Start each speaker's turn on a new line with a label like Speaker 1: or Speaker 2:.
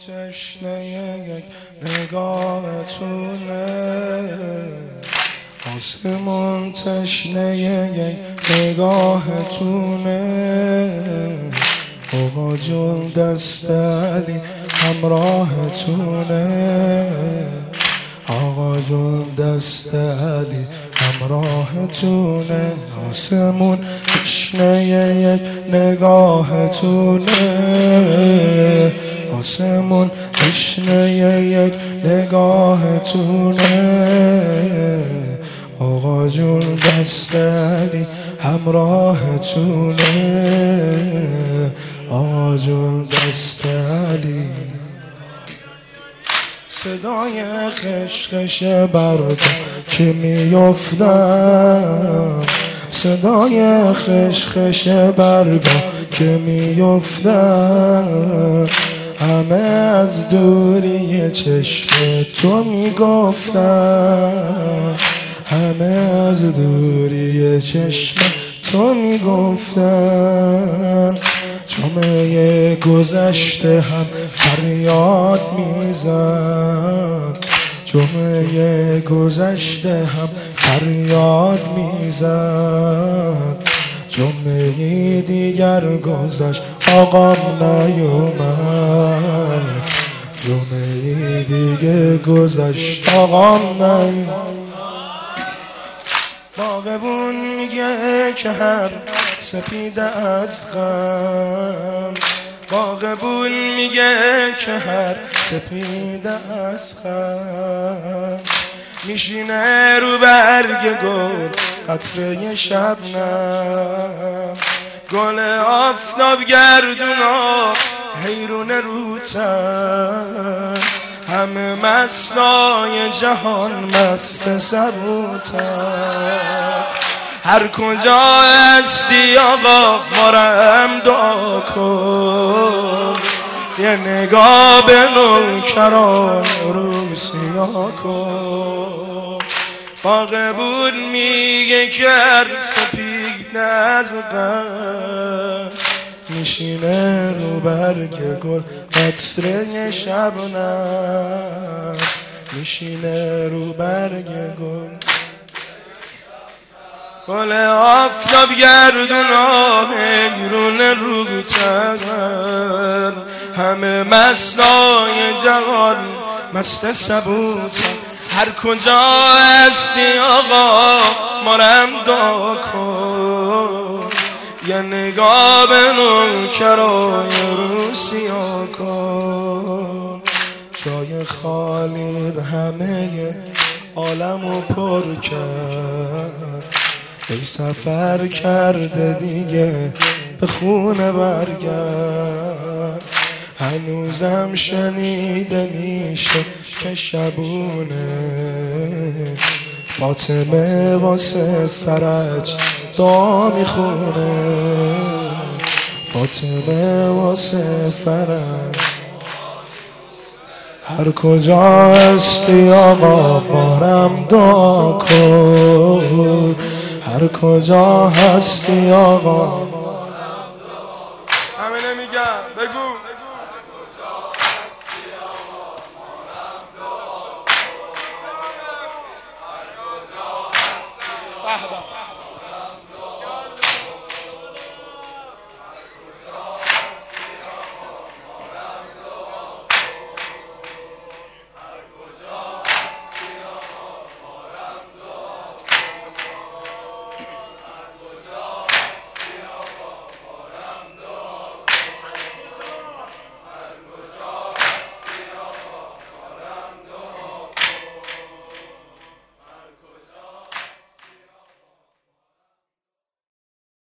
Speaker 1: تشنه یک نگاهتونه، آسمون تشنه یک نگاهتونه. آقا جون دست علی همراهتونه، آقا جون دست علی همراهتونه. آسمون تشنه یک نگاهتونه، آسمون تشنه یک نگاهتونه. آقا جون دست علی همراهتونه، آقا جون دست علی. صدای خشخش برق که میافتم، صدای خشخش برق که میافتم، همه از دوری چشم تو میگفتن، همه از دوری چشم تو میگفتن. جمعه گذشته هم فریاد میزد، جمعه گذشته هم فریاد میزد. جمعه دیگر گذشت آقام نیومد، جمعه دیگه گذشت آقام نیومد. باغبون میگه که هر سپیده از غم، باغبون میگه که هر سپیده از غم، میشینه رو برگ گل قطره شبنم. گل آفتاب گردونا حیرون رو تن، همه مستای جهان مست سبوتن. هر کجا هستی آقا ما را هم دعا کن، یه نگاه به نوکران روسیا کن. باغبون میگه که هر سپید از غم، میشینه رو برگ گل قطره شبنم، میشینه رو برگ گل. گل آفتاب گردونا حیرون رو تن، همه مستای جهان مست سبوتن. هر کجا هستی آقا ما را هم دعا کن، یه نگاه به نوکرای روسیا کن. جای خالد همه عالمو پر کرد، ای سفر کرده دیگه به خونه برگرد. هنوزم شنیده میشه که شبونه فاطمه واسه فرج دعا میخونه، فاطمه واسه فرج. هر کجا هستی آقا بارم دعا کن، هر کجا هستی آقا